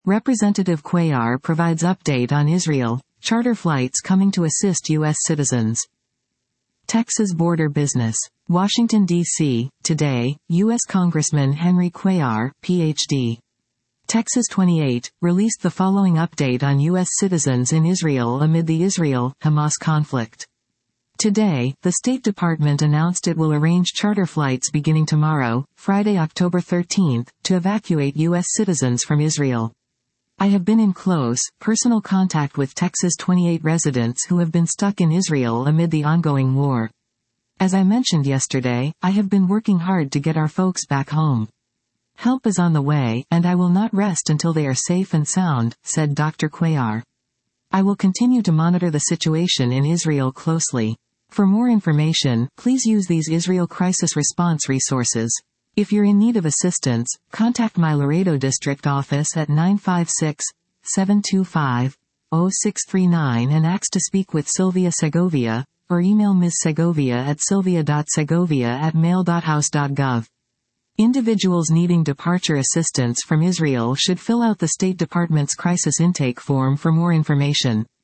Representative Cuellar provides update on Israel, charter flights coming to assist U.S. citizens. Texas border business. Washington, D.C., today, U.S. Congressman Henry Cuellar, Ph.D. Texas 28, released the following update on U.S. citizens in Israel amid the Israel-Hamas conflict. Today, the State Department announced it will arrange charter flights beginning tomorrow, Friday, October 13, to evacuate U.S. citizens from Israel. I have been in close, personal contact with Texas 28 residents who have been stuck in Israel amid the ongoing war. As I mentioned yesterday, I have been working hard to get our folks back home. Help is on the way, and I will not rest until they are safe and sound, said Dr. Cuellar. I will continue to monitor the situation in Israel closely. For more information, please use these Israel Crisis Response resources. If you're in need of assistance, contact my Laredo District office at 956-725-0639 and ask to speak with Sylvia Segovia, or email Ms. Segovia at sylvia.segovia@mail.house.gov. Individuals needing departure assistance from Israel should fill out the State Department's Crisis Intake Form for more information.